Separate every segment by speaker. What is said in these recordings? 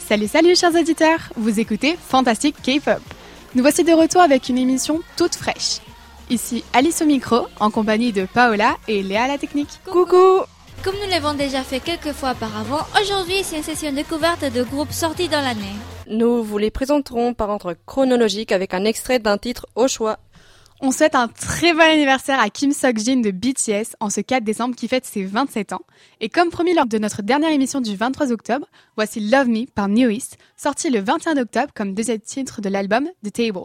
Speaker 1: Salut chers auditeurs, vous écoutez Fantastic K-Pop. Nous voici de retour avec une émission toute fraîche. Ici Alice au micro, en compagnie de Paola et Léa à la technique.
Speaker 2: Coucou!
Speaker 3: Comme nous l'avons déjà fait quelques fois auparavant, aujourd'hui c'est une session découverte de groupes sortis dans l'année.
Speaker 2: Nous vous les présenterons par ordre chronologique avec un extrait d'un titre au choix.
Speaker 1: On souhaite un très bon anniversaire à Kim Seokjin de BTS en ce 4 décembre qui fête ses 27 ans. Et comme promis lors de notre dernière émission du 23 octobre, voici Love Me par New East, sorti le 21 octobre comme deuxième titre de l'album The Table.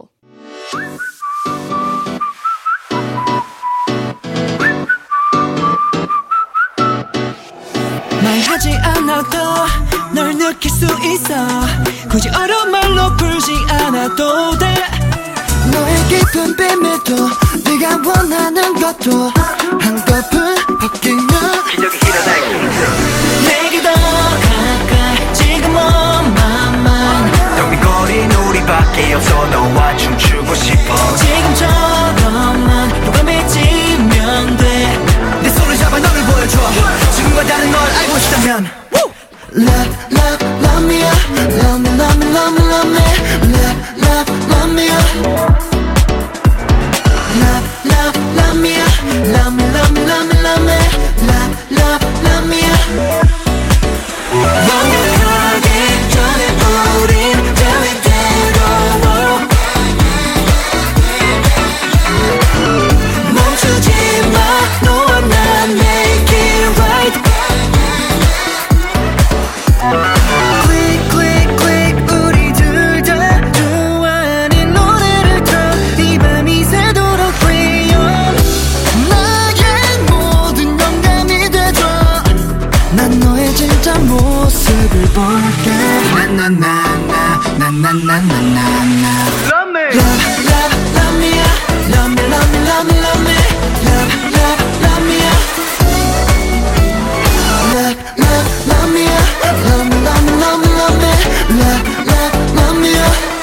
Speaker 4: 말하지 않아도 널 느낄 수 있어 굳이 어려운 말로 풀지 않아도 돼 너의 깊은 비밀도 네가 원하는 것도 한꺼풀 바뀌면 기적이 일어날 내게 더 가까이 지금 on my mind 덩빈거린 우리밖에 없어 너와 춤추고 싶어 지금처럼만 너가 맺히면 돼 내 손을 잡아 너를 보여줘 지금과 다른 걸 알고 싶다면 Love, love, love me up Love me, love me, love me, love me Love, love, love me up Love, love, love me up Love me, love me, love me, love me Love, love, love me up 완벽하게 전해버린 대위대로 멈추지 마 너와 나 make it right Click click click 우리 둘 다 좋아하는 노래를 틀어 이 밤이 새도록 play on 나의 모든 영감이 돼줘 난 너의 진짜 모습을 볼게 나나나나나나나나나 Love me Love love love me Love me love me love me love me Love love love me Love love love me Love me love me love me love me Love love love me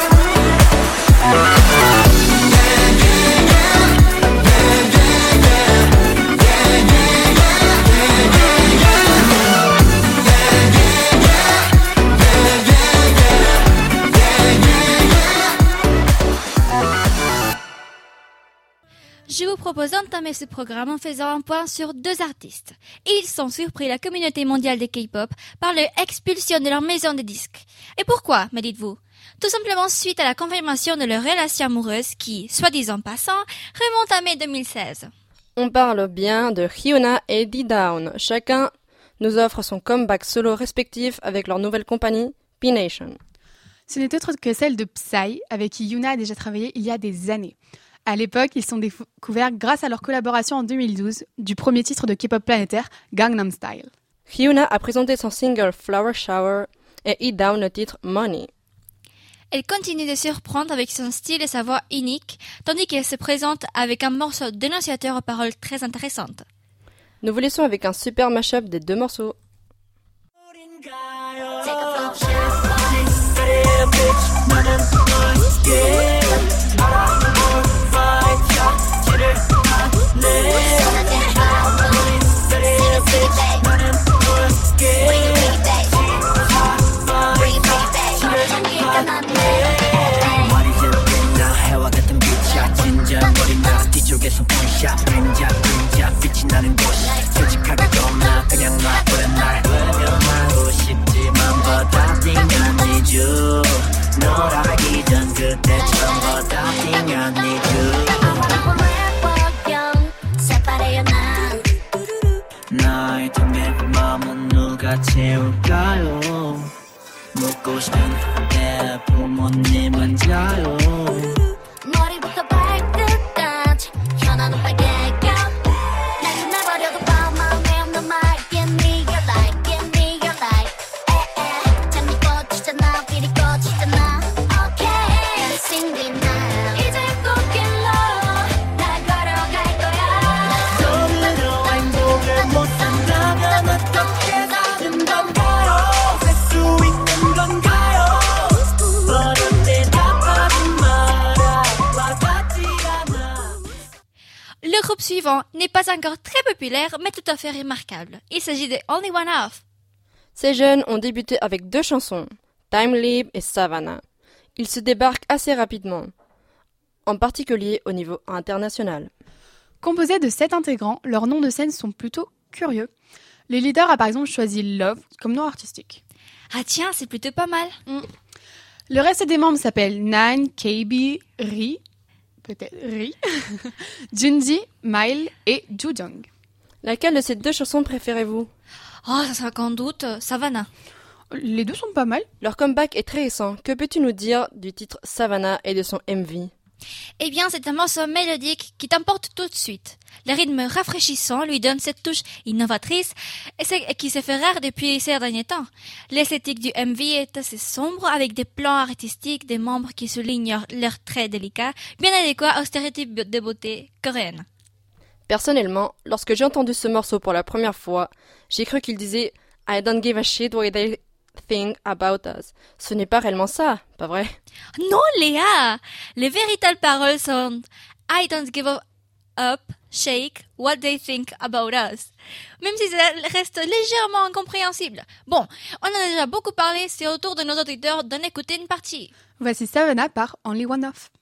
Speaker 3: Je vous propose d'entamer ce programme en faisant un point sur deux artistes. Ils ont surpris la communauté mondiale de K-pop par leur expulsion de leur maison de disques. Et pourquoi, me dites-vous? Tout simplement suite à la confirmation de leur relation amoureuse qui, soi-disant passant, remonte à mai 2016.
Speaker 2: On parle bien de Hyuna et D-Down. Chacun nous offre son comeback solo respectif avec leur nouvelle compagnie, P-Nation.
Speaker 1: Ce n'est autre que celle de Psy, avec qui Hyuna a déjà travaillé il y a des années. À l'époque, ils sont découverts grâce à leur collaboration en 2012 du premier titre de K-pop planétaire, Gangnam Style.
Speaker 2: Hyuna a présenté son single Flower Shower et E-Down le titre Money.
Speaker 3: Elle continue de surprendre avec son style et sa voix unique, tandis qu'elle se présente avec un morceau dénonciateur aux paroles très intéressantes.
Speaker 2: Nous vous laissons avec un super mash-up des deux morceaux.
Speaker 4: 뒤쪽에서 폰샷 빈자 빛이 나는 곳 솔직하게 겁나 그냥 놔버려 날 외면하고 싶지만 버타핑 I need you 널 알기 전 그때처럼 버타핑 I need you 나의 텅빈 마음은 누가 채울까요 묻고 싶은 내 부모님은 자요
Speaker 5: 머리부터 발끝까지 현아는 빨개가 날 끝나버려도 봐 마음에 없는 말 Give me your light, give me your light 에에 잠이 꽂히잖아 빛이 꽂히잖아 Okay Cindy now 이제 꽃길로 날 걸어갈 거야
Speaker 4: 손으로 행복을 못 산다면 어떻게 사는 건가요 살 수 있는 건가요 버릇들 다 빠진 마라 와닿지 않아
Speaker 3: Le groupe suivant n'est pas encore très populaire, mais tout à fait remarquable. Il s'agit de Only One Half.
Speaker 2: Ces jeunes ont débuté avec 2 chansons, Time Leap et Savannah. Ils se débarquent assez rapidement, en particulier au niveau international.
Speaker 1: Composé de 7 intégrants, leurs noms de scène sont plutôt curieux. Le leader a par exemple choisi Love comme nom artistique.
Speaker 3: Ah tiens, c'est plutôt pas mal.
Speaker 1: Le reste des membres s'appellent Nan, KB, Ri, peut-être Ri, Junji, Mile et Jujong.
Speaker 2: Laquelle de ces 2 chansons préférez-vous?
Speaker 3: Oh, ça sera sans doute Savannah.
Speaker 1: Les deux sont pas mal.
Speaker 2: Leur comeback est très récent. Que peux-tu nous dire du titre Savannah et de son MV?
Speaker 3: Eh bien, c'est un morceau mélodique qui t'emporte tout de suite. Le rythme rafraîchissant lui donne cette touche innovatrice et qui se fait rare depuis ces derniers temps. L'esthétique du MV est assez sombre avec des plans artistiques des membres qui soulignent leurs traits délicats, bien adéquats aux stéréotypes de beauté coréenne.
Speaker 2: Personnellement, lorsque j'ai entendu ce morceau pour la première fois, j'ai cru qu'il disait « I don't give a shit what they think about us ». Ce n'est pas réellement ça, pas vrai?
Speaker 3: Non, Léa! Les véritables paroles sont « I don't give up, shake, what they think about us ». Même si ça reste légèrement incompréhensible. Bon, on en a déjà beaucoup parlé, c'est au tour de nos auditeurs d'en écouter une partie.
Speaker 1: Voici Savannah par Only One Off.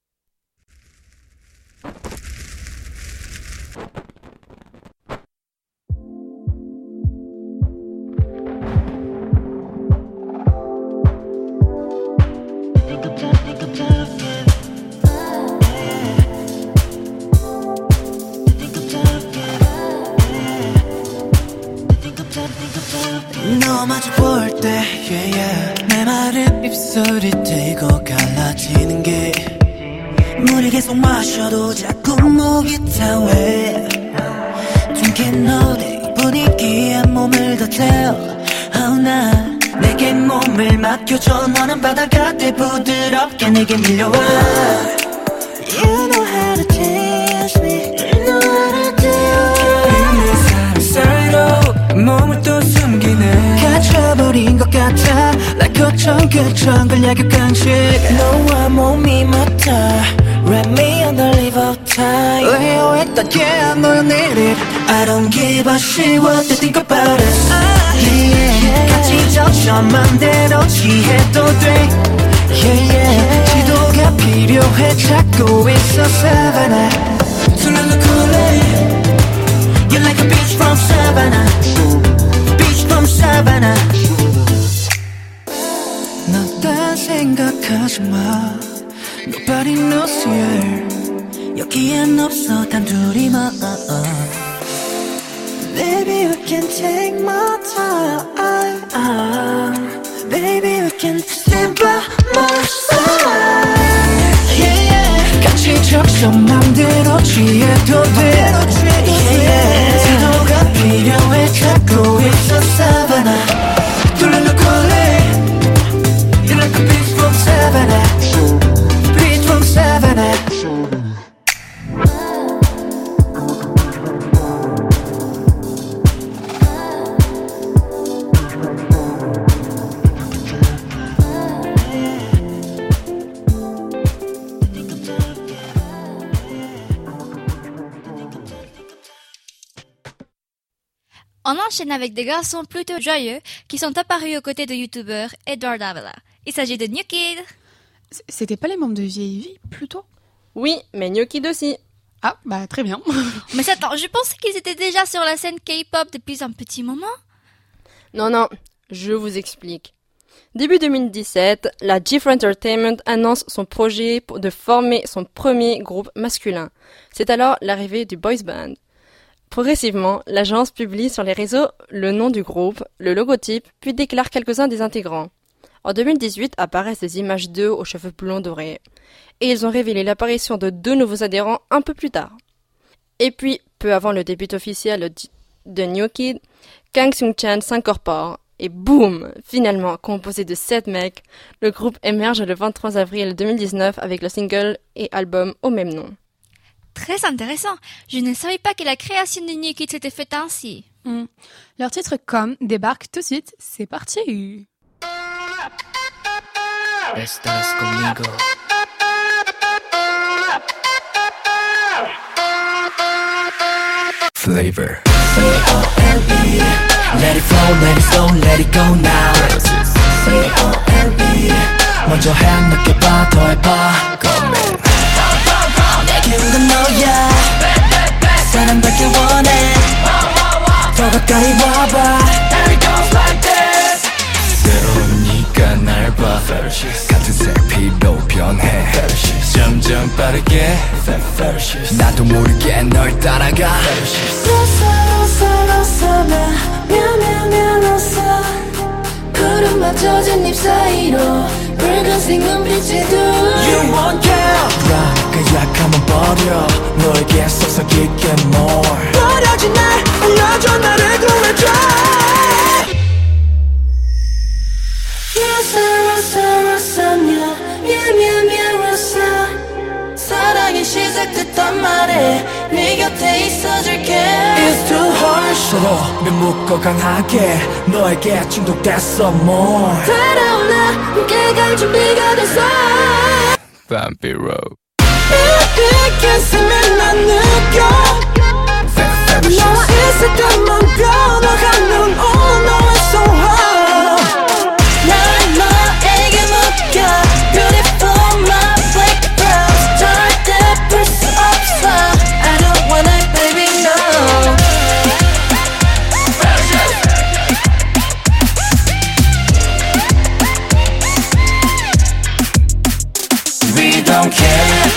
Speaker 4: 너 마주 볼 때 yeah, yeah. 내 말은 입술이 뜨고 갈라지는 게 물을 계속 마셔도 자꾸 목이 타왜 둥근 너의 분위기에 몸을 더 태워 나 내게 몸을 맡겨줘 너는 바다 같아 부드럽게 내게 밀려와 You know how to tease me You know how to do it 사이로 몸을 또 숨기네 갇혀버린 것 같아 Like 거청그청 약육강식 너와 몸이 맞다 Wrap me on the leave of time 외워했던 yeah I know you need it I don't give a shit what they think about us yeah 같이 젖혀 맘대로 취해도 돼 yeah yeah 지도가 필요해 찾고 있어 Savannah 술래로 쿨해 You're like a beach from Savannah Beach from Savannah 너 딴 생각하지 마 Nobody knows you 여기엔 없어 단둘이만 Baby we can take my time Baby we can stand by my side yeah, yeah. 같이 적셔 맘대로 취해도 돼 yeah, yeah. 지도가 필요해 찾고 있어 Savannah 둘러놓고 You're like a beach from Savannah Beach from Savannah
Speaker 3: On enchaîne avec des garçons plutôt joyeux qui sont apparus aux côtés de youtubeur Edward Avila. Il s'agit de New Kid.
Speaker 1: C'était pas les membres de Vieille Vie, plutôt?
Speaker 2: Oui, mais New Kid aussi.
Speaker 1: Ah, bah très bien.
Speaker 3: Mais attends, je pensais qu'ils étaient déjà sur la scène K-pop depuis un petit moment.
Speaker 2: Non, je vous explique. Début 2017, la G4 Entertainment annonce son projet de former son premier groupe masculin. C'est alors l'arrivée du boys band. Progressivement, l'agence publie sur les réseaux le nom du groupe, le logotype, puis déclare quelques-uns des intégrants. En 2018 apparaissent des images d'eux aux cheveux blonds dorés. Et ils ont révélé l'apparition de 2 nouveaux adhérents un peu plus tard. Et puis, peu avant le début officiel de New Kid, Kang Seung-chan s'incorpore. Et boum! Finalement, composé de 7 mecs, le groupe émerge le 23 avril 2019 avec le single et album au même nom.
Speaker 3: Très intéressant. Je ne savais pas que la création de New Kid s'était faite ainsi.
Speaker 1: Leur titre Come débarque tout de suite. C'est parti.
Speaker 4: Estás conmigo Flavor F-L-A-V-O-R Let it flow, let it slow, let it go now C-O-M-E 먼저 해 느껴봐 더 해봐 고민 내게 온 건 너야 사랑받길 원해 더 가까이 와봐 새로운 네가 날 봐 같은 색 피로 변해 점점 빠르게 나도 모르게 널 따라가
Speaker 5: 로사 나 로사 구름 맞춰진 잎 사이로 붉은색 눈빛이
Speaker 4: You want girl 그러니까 약하면 버려 너에게 속삭일게 more 버려진 날 알려줘 나를 구해줘
Speaker 5: 로사 미안 로사 사랑이 시작됐단 말에 네 곁에 있어줄게
Speaker 4: It's too hard 서로를 묶어 강하게 너에게 중독됐어 more
Speaker 5: 따라올라 함께 갈 준비가 됐어
Speaker 4: Bumpy road
Speaker 5: 이 가슴에 난 느껴 너와 있을 때만 변화가 넌 all know it's so hard 난 너에게 묶여 Beautiful my black brows 절대 풀 수 없어 I don't wanna baby no
Speaker 4: We don't care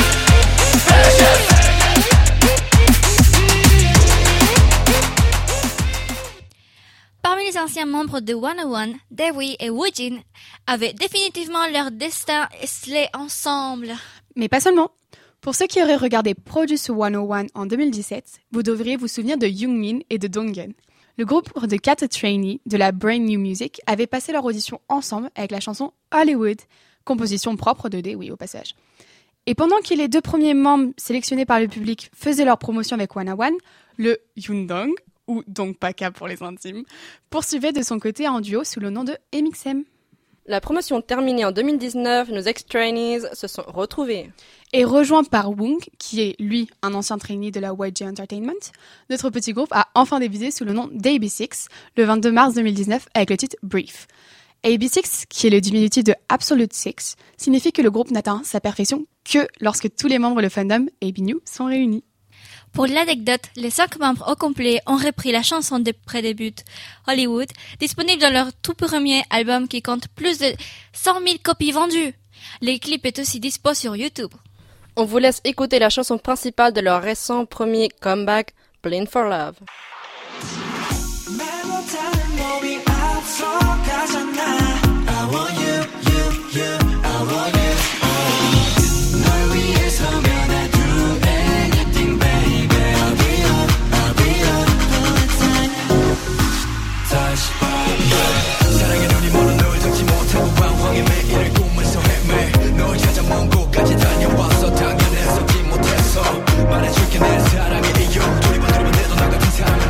Speaker 3: Parmi les anciens membres de 101, Dewi et Woojin avaient définitivement leur destin scellé ensemble.
Speaker 1: Mais pas seulement. Pour ceux qui auraient regardé Produce 101 en 2017, vous devriez vous souvenir de Youngmin et de Donghyun. Le groupe de 4 trainees de la Brand New Music avait passé leur audition ensemble avec la chanson Hollywood, composition propre de Dewi au passage. Et pendant que les 2 premiers membres sélectionnés par le public faisaient leur promotion avec 101, le Yoondong, ou Dongpaka pour les intimes, poursuivait de son côté en duo sous le nom de MXM.
Speaker 2: La promotion terminée en 2019, nos ex-trainees se sont retrouvés.
Speaker 1: Et rejoint par Woong, qui est lui un ancien trainee de la YG Entertainment, notre petit groupe a enfin débuté sous le nom d'AB6 le 22 mars 2019 avec le titre Brief. AB6, qui est le diminutif de Absolute Six, signifie que le groupe n'atteint sa perfection que lorsque tous les membres de fandom AB New sont réunis.
Speaker 3: Pour l'anecdote, les 5 membres au complet ont repris la chanson de pré-début, Hollywood, disponible dans leur tout premier album qui compte plus de 100 000 copies vendues. Le clip est aussi dispo sur YouTube.
Speaker 2: On vous laisse écouter la chanson principale de leur récent premier comeback, Blind for Love.
Speaker 4: 말해줄게 내 사랑의 이유 두리번 내도 나 같은 사람은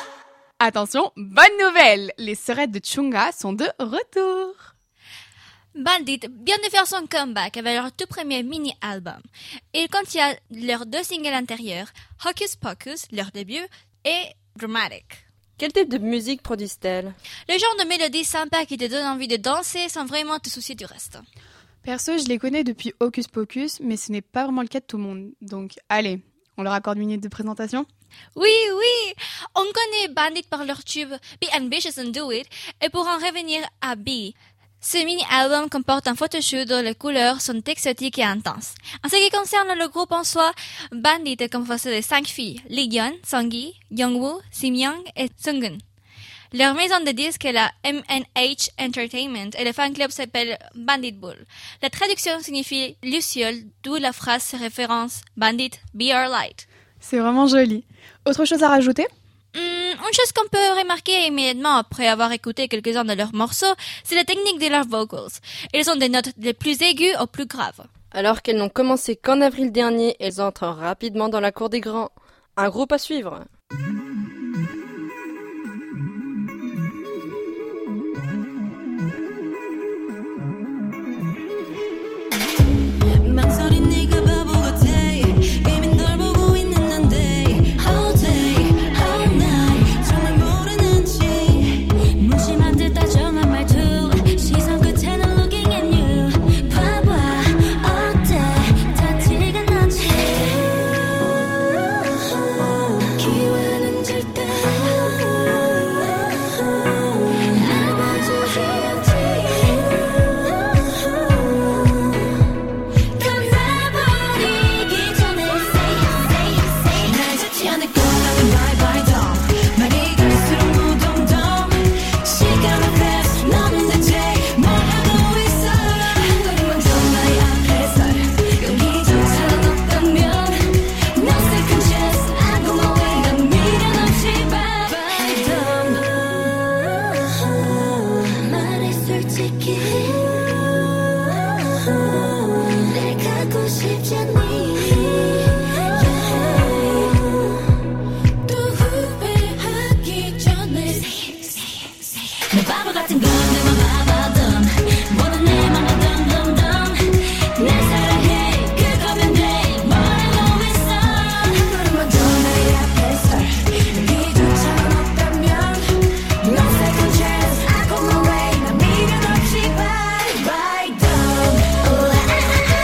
Speaker 1: Attention, bonne nouvelle! Les sœurettes de Chungha sont de retour!
Speaker 3: Bandit vient de faire son comeback avec leur tout premier mini-album. Il contient leurs 2 singles antérieurs, Hocus Pocus, leur début, et Dramatic.
Speaker 2: Quel type de musique produisent-elles?
Speaker 3: Le genre de mélodie sympa qui te donne envie de danser sans vraiment te soucier du reste.
Speaker 1: Perso, je les connais depuis Hocus Pocus, mais ce n'est pas vraiment le cas de tout le monde. Donc, allez, on leur accorde une minute de présentation.
Speaker 3: Oui, on connaît Bandit par leur tube Be Ambitious and Do It, et pour en revenir à B, ce mini-album comporte un photoshoot dont les couleurs sont exotiques et intenses. En ce qui concerne le groupe en soi, Bandit est composé de 5 filles, Leeyeon, Songi, Youngwoo, Simyoung et Sungun. Leur maison de disques est la MNH Entertainment et le fan club s'appelle Bandit Bull. La traduction signifie Luciole, d'où la phrase se référence Bandit, be our light.
Speaker 1: C'est vraiment joli. Autre chose à rajouter?
Speaker 3: Une chose qu'on peut remarquer immédiatement après avoir écouté quelques-uns de leurs morceaux, c'est la technique de leurs vocals. Ils ont des notes les plus aiguës aux plus graves.
Speaker 2: Alors qu'elles n'ont commencé qu'en avril dernier, elles entrent rapidement dans la cour des grands. Un groupe à suivre.
Speaker 4: 망설인 네가 바보 같아 이미 널 보고 있는 난데 All day, all night 정말 모르는지
Speaker 5: 무심한 듯 다정한 말투 시선 끝에는 looking at you 봐봐 어때 다 티가 나지 기회는 절대 날 봐주지 않지 날 잡지 않을 거라면 bye bye dumb 말이 갈수록 무덤덤 시간은 fast 너는 대체 뭘 하고 있어 너를 먼저 나의 앞에 설 용기조차 없다면 No second chance I go my way 난 미련 없이 bye bye dumb 말해 솔직히 날 갖고 싶지 않니 또 후회하기 전에 내 바보 같은 건 내맘 봐봐던 모든 내맘 덤덤덤 날 사랑해 그거면 돼 뭘 알고 있어 너를 먼저 나의 앞에 설 용기조차 없다면 No second chance I go my way 난 미련 없이 bye bye dumb Oh I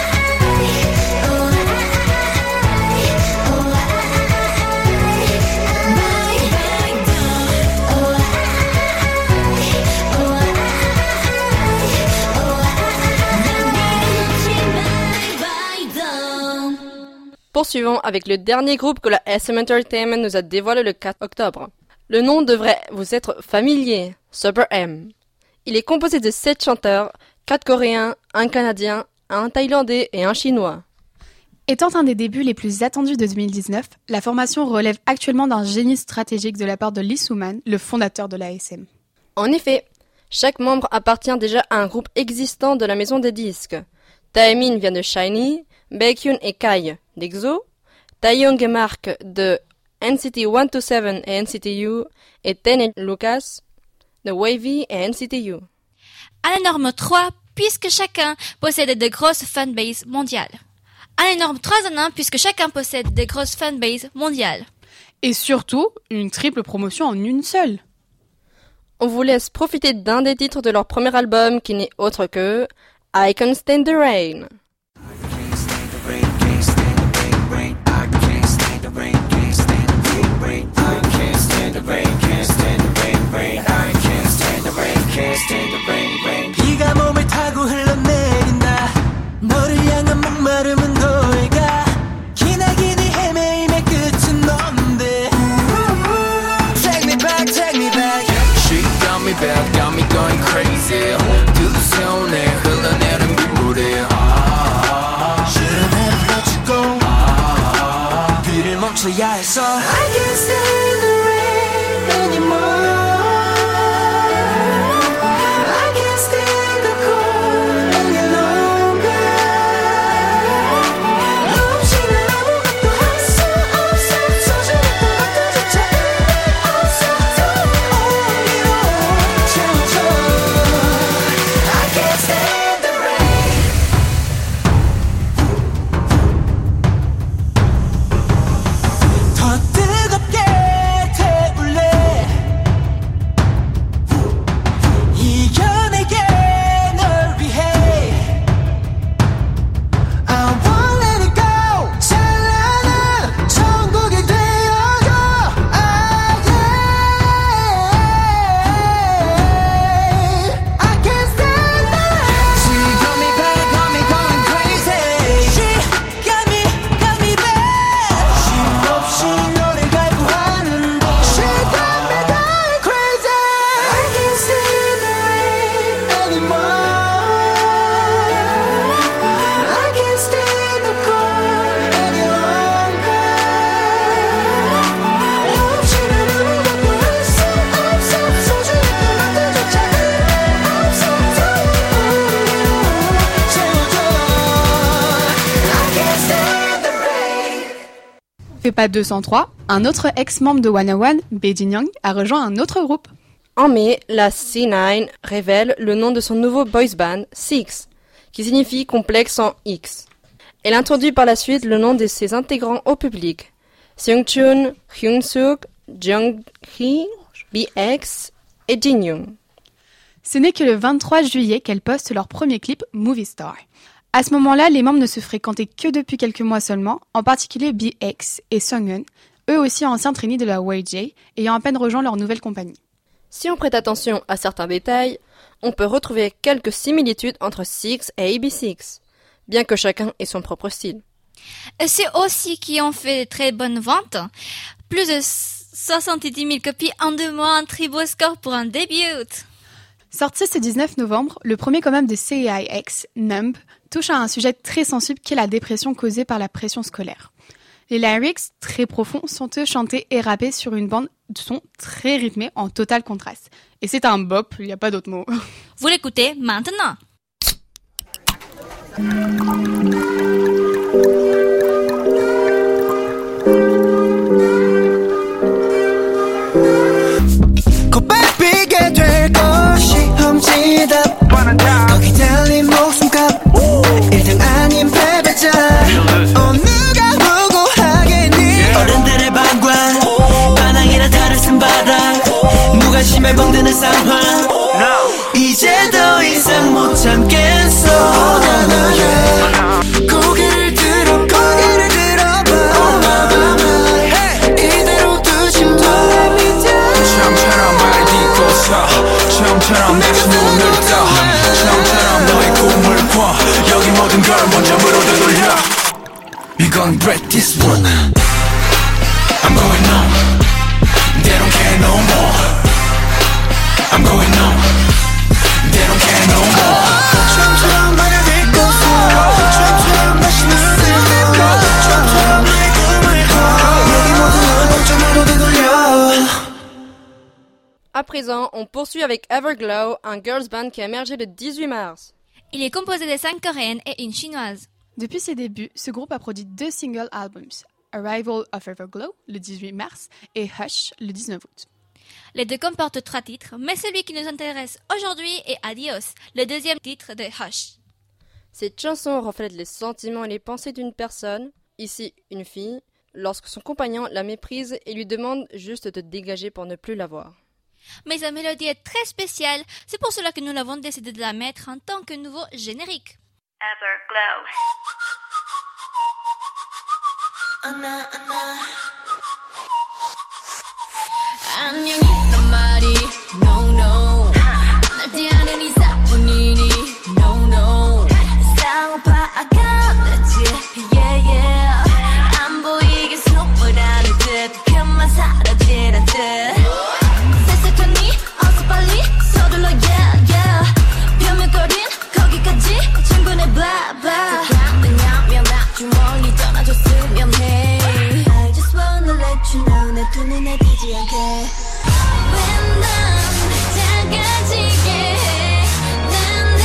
Speaker 2: Poursuivons avec le dernier groupe que la SM Entertainment nous a dévoilé le 4 octobre. Le nom devrait vous être familier, Super M. Il est composé de 7 chanteurs, 4 coréens, un canadien, un thaïlandais et un chinois.
Speaker 1: Étant un des débuts les plus attendus de 2019, la formation relève actuellement d'un génie stratégique de la part de Lee Soo-man, le fondateur de la SM.
Speaker 2: En effet, chaque membre appartient déjà à un groupe existant de la maison des disques. Taemin vient de SHINee, Baekhyun et Kai d'EXO, Taeyong et Mark de NCT 127 et NCT U, et Ten et Lucas de WayV et NCT U.
Speaker 3: À la norme 3, puisque chacun possède de grosses fanbases mondiales. À la norme 3 en 1, puisque chacun possède de grosses fanbases mondiales.
Speaker 1: Et surtout, une triple promotion en une seule.
Speaker 2: On vous laisse profiter d'un des titres de leur premier album qui n'est autre que I Can't Stand the Rain.
Speaker 4: 비가 몸을 타고 흘러내린다 너를 향한 목마름은 너희가 기나긴 이 헤매임의 끝은 넌데 Take me back
Speaker 6: She got me going crazy 두 손에 흘러내린 빗물에
Speaker 4: Shouldn't have let you go 비를 멈춰야 했어 I can't stand the rain anymore I can't stand the cold any longer 너 없이는 아무것도 할 수 없어 소중했던 것들조차 없어 또 어디로 채워줘 I can't stand
Speaker 1: Fait pas 203, un autre ex-membre de 101, Bae Jin-young, a rejoint un autre groupe.
Speaker 2: En mai, la C9 révèle le nom de son nouveau boys band, Six, qui signifie complexe en X. Elle introduit par la suite le nom de ses intégrants au public. Seungchun, Hyunsuk, Jung-hee, BX et Jin-young.
Speaker 1: Ce n'est que le 23 juillet qu'elles postent leur premier clip, Movie Star. À ce moment-là, les membres ne se fréquentaient que depuis quelques mois seulement, en particulier BX et Seunghoon, eux aussi anciens trainees de la YG, ayant à peine rejoint leur nouvelle compagnie.
Speaker 2: Si on prête attention à certains détails, on peut retrouver quelques similitudes entre Six et AB6, bien que chacun ait son propre style.
Speaker 3: Et c'est aussi qui ont fait de très bonnes ventes. Plus de 70 000 copies en 2 mois, un très beau score pour un début.
Speaker 1: Sorti ce 19 novembre, le premier album de CAIX, Numb, touche à un sujet très sensible qu'est la dépression causée par la pression scolaire. Les lyrics, très profonds, sont eux chantés et rappés sur une bande de son très rythmée en total contraste. Et c'est un bop, il n'y a pas d'autre mot.
Speaker 3: Vous l'écoutez maintenant.
Speaker 4: 고백비게 될 것이 험지다 거기 달린 목숨값 1등 아닌 패배자 누가 보고 하겠니 어른들의 방관 반항이라 다를 쓴 바람 무관심에 벙드는 상황 이제 더 이상 못 참겠어 고개를 들어봐 이대로 두지 마
Speaker 6: 처음처럼 말 딛고서 처음처럼 다시 눈을 떠 처음처럼 너의 꿈을 꿔 여기 모든 걸 원점으로 되돌려 We gon' break this one I'm going on They don't care no more I'm going on They don't care no more
Speaker 4: 처음처럼 말을 딛고서 처음처럼 다시 눈을 떠 처음처럼 너의 꿈을 꿔 여기 모든 걸 원점으로 되돌려
Speaker 2: À présent, on poursuit avec Everglow, un girls band qui a émergé le 18 mars.
Speaker 3: Il est composé de 5 coréennes et une chinoise.
Speaker 1: Depuis ses débuts, ce groupe a produit 2 single albums, Arrival of Everglow, le 18 mars, et Hush, le 19 août.
Speaker 3: Les deux comportent 3 titres, mais celui qui nous intéresse aujourd'hui est Adios, le deuxième titre de Hush.
Speaker 2: Cette chanson reflète les sentiments et les pensées d'une personne, ici une fille, lorsque son compagnon la méprise et lui demande juste de dégager pour ne plus la voir.
Speaker 3: Mais sa mélodie est très spéciale, c'est pour cela que nous avons décidé de la mettre en tant que nouveau générique.
Speaker 5: Everglow. 안녕이란 말이 no no 날 대하는 이사뿐이니 no no 싸워봐야겠지 yeah yeah 안 보이게 숨어라는 듯 그만 사라지는 듯 세상하니 어서 빨리 서둘러 yeah yeah 벼물거린 거기까지 충분해 blah blah 왜냐면 나 좀 멀리 떠나줬으면 해 I just wanna let you know 내 두 눈에 띄지 않게 왜 난 작아지게 해 나는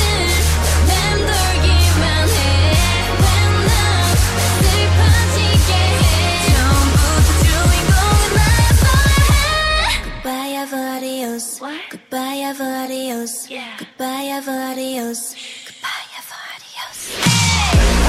Speaker 5: 맴돌기만 해 왜 난 슬퍼지게 해 처음부터 주인공은 나였어야 해 Goodbye Everadios Goodbye Everadios Goodbye Everadios Goodbye Everadios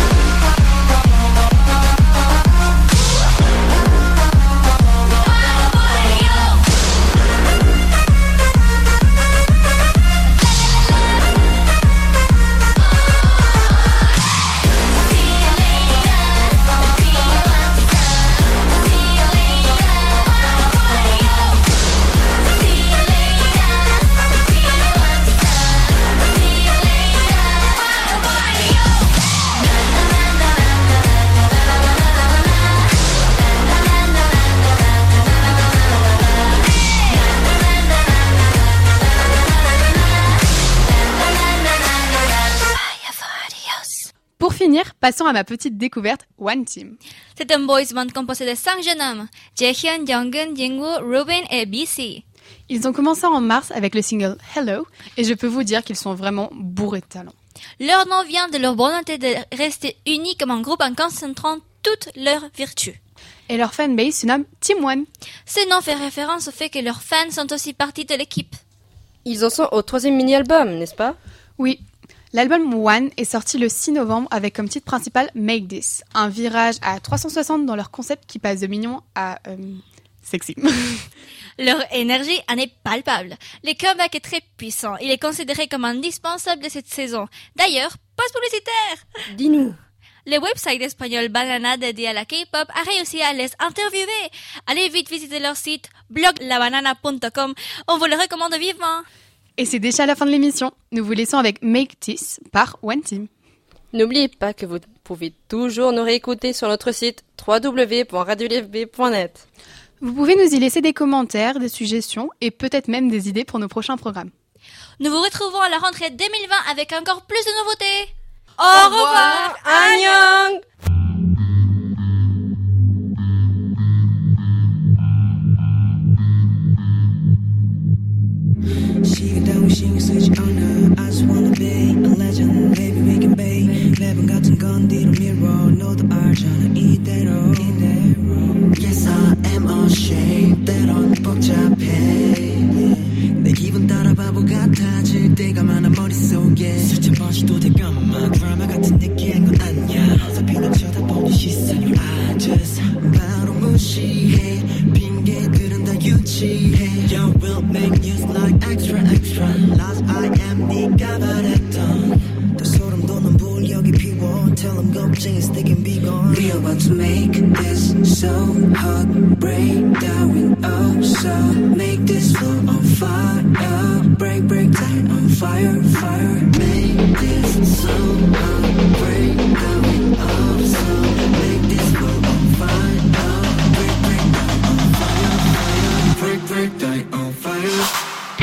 Speaker 1: Pour finir, passons à ma petite découverte One Team.
Speaker 3: C'est un boys band composé de 5 jeunes hommes, Jaehyun, Jungkook, Jingwoo, Ruben et BC.
Speaker 1: Ils ont commencé en mars avec le single Hello et je peux vous dire qu'ils sont vraiment bourrés de talent.
Speaker 3: Leur nom vient de leur volonté de rester unis comme un groupe en concentrant toutes leurs vertus.
Speaker 1: Et leur fanbase se nomme Team One.
Speaker 3: Ce nom fait référence au fait que leurs fans sont aussi partie de l'équipe.
Speaker 2: Ils en sont au 3e mini-album, n'est-ce pas?
Speaker 1: Oui. L'album One est sorti le 6 novembre avec comme titre principal Make This, un virage à 360 dans leur concept qui passe de mignon à sexy.
Speaker 3: Leur énergie en est palpable. Le comeback est très puissant. Il est considéré comme indispensable de cette saison. D'ailleurs, pause publicitaire.
Speaker 2: Dis-nous.
Speaker 3: Le website espagnol Banana dédié à la K-pop a réussi à les interviewer. Allez vite visiter leur site bloglabanana.com. On vous le recommande vivement.
Speaker 1: Et c'est déjà la fin de l'émission. Nous vous laissons avec Make This par One Team.
Speaker 2: N'oubliez pas que vous pouvez toujours nous réécouter sur notre site www.radiolfb.net.
Speaker 1: Vous pouvez nous y laisser des commentaires, des suggestions et peut-être même des idées pour nos prochains programmes.
Speaker 3: Nous vous retrouvons à la rentrée 2020 avec encore plus de nouveautés. Au revoir,
Speaker 2: Annyeong.
Speaker 4: 시간다운 신경 쓰지 않아 I just wanna be a legend Baby we can be 매번 같은 건 뒤로 밀어 너도 알잖아 이대로 Yes I am ashamed 때론 복잡해 내 기분 따라 바보 같아질 때가 많아 머릿속에 수천 번 시도돼가만 드라마 같은 느끼한 건 아니야 어차피 난 쳐다보는 시선이 I just 바로 무시해 핑계들은 다 유치해 You will make news like extra extra Last I am 네가 바랬던 더 소름 돋는 불 여기 피워 Tell them 걱정이 they can be gone We are about to make this so hot Break down with oh so Make this floor on fire Break, break down on fire, fire Make this so hot Break down with oh so Make this floor on fire Break, break down on fire, fire Break, break down on fire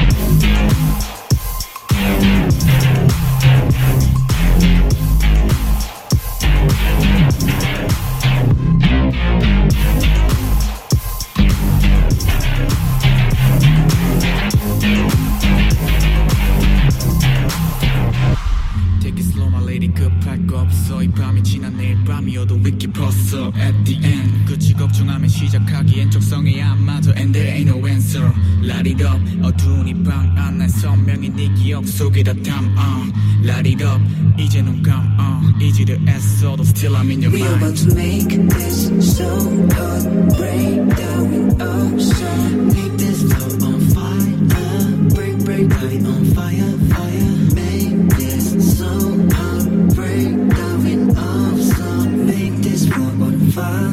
Speaker 6: At the end 끝이 걱정하면 시작하기엔 적성이 안 맞아 And there ain't no answer Light it up 어두운 이 방 안에 선명히 네 기억 속에 다 담아 Light it up 이제 눈 감아 이지를 애써도 Still I'm in your
Speaker 4: mind We're about to make this so hot Break down with oh so Make this floor on fire Break, break, light on fire, fire Make this so hot Break down with oh so Make this floor on fire